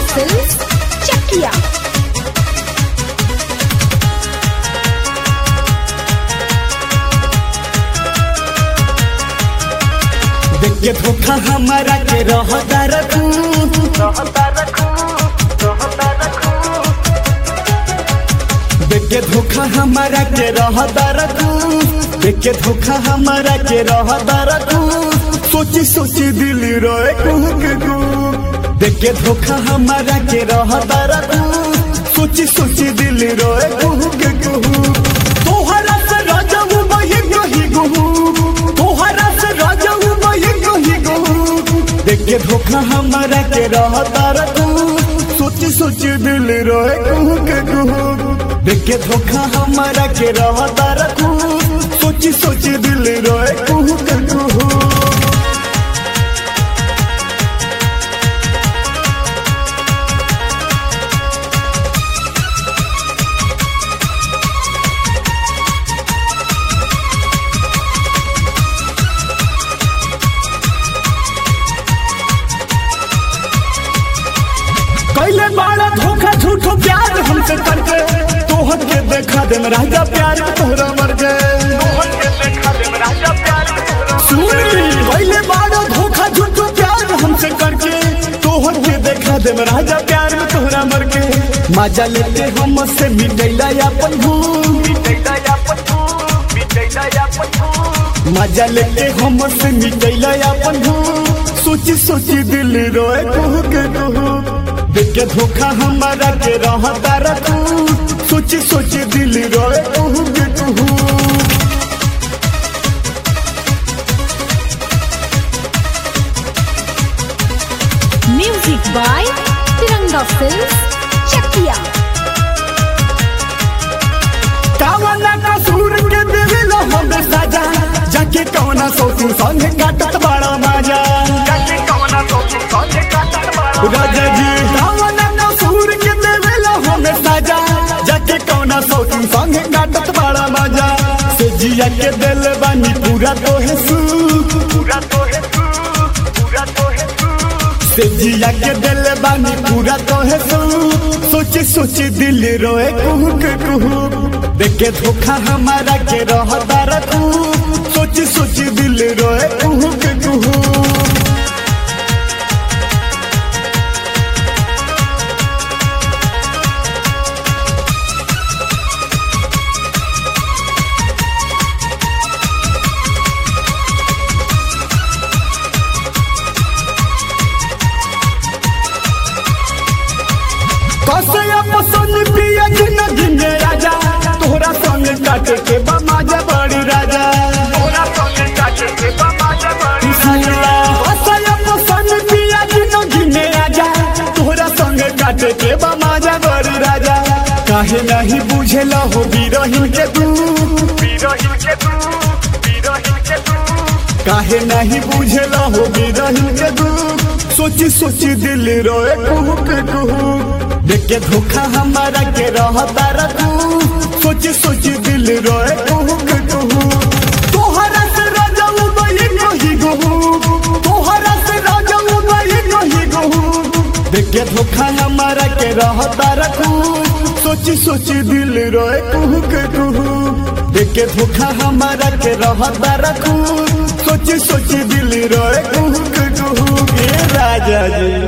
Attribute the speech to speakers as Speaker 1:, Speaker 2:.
Speaker 1: Films, Chakia.
Speaker 2: देख के धोखा हमारा के रहता रखू देख के धोखा हमारा के रहता रखू देख के धोखा हमारा के रहता रखू सोची सोची दिल रोए के देख के धोखा हमारा के रहता रखू सोची सोची दिल रोए के तोहरा से राजाऊ बही गही गहू तोहरा से राजाऊ बही गही गहू देख के धोखा हमारा के रहता रखू सोची सोची दिल रोए के देख के धोखा हमारा के रहता रखू सोची सोची दिल रोए के पहले बड़ा धोखा झूठो प्यार हमसे करके तोहर के देखा दे राजा प्यार में तोहरा मर गए पहले बड़ा धोखा झूठो प्यार हमसे करके तोहर के देखा दे राजा प्यार में तोहरा मर गए मजा लेते हमसे मिटैला अपन मजा लेते हमसे मिटैला अपन सोची सोची दिल रोए के देख के धोखा हमारा के रहता रखू सोची सोची दिल रोए के
Speaker 1: Music by Tiranga Films, Chakia.
Speaker 2: कावना कसूर के देविलो हमें सजा जाके कौना सोचू संग काटत बड़ा मजा राजा जी कावना कसूर के देविलो हमें सजा जाके कौना सोचू संग काटत बड़ा मजा से जिया के दिल बानी पूरा तो है से जिया के दिल बानी पूरा तो है सोची सोची दिल रोए कुहू देख के धोखा हमारा के रहता रखू सोची सोची दिल रोए कुहू कसया पसंद पिया जिंदगी में राजा तोहरा संग काटे के बमाजा बड़ी राजा कसया पसंद पिया जिंदगी में राजा तोहरा संग काटे के बमाजा बड़ी राजा काहे नहीं बुझेला हो बिरहिन के तू काहे नहीं बुझेला हो बिरहिन के तू सोची सोची दिल रोए कुहू देख के धोखा हमारा के रहता रखू सोची सोची दिल रोए कुहू तोहरा से राजाऊ बही गही गहू तोहरा से राजाऊ बही गही गहू देख के धोखा हमारा के रहता रखू सोची सोची दिल रोए कुहू देख के धोखा हमारा के रहता रखू सोची सोची दिल रोए कुहू राजा जी।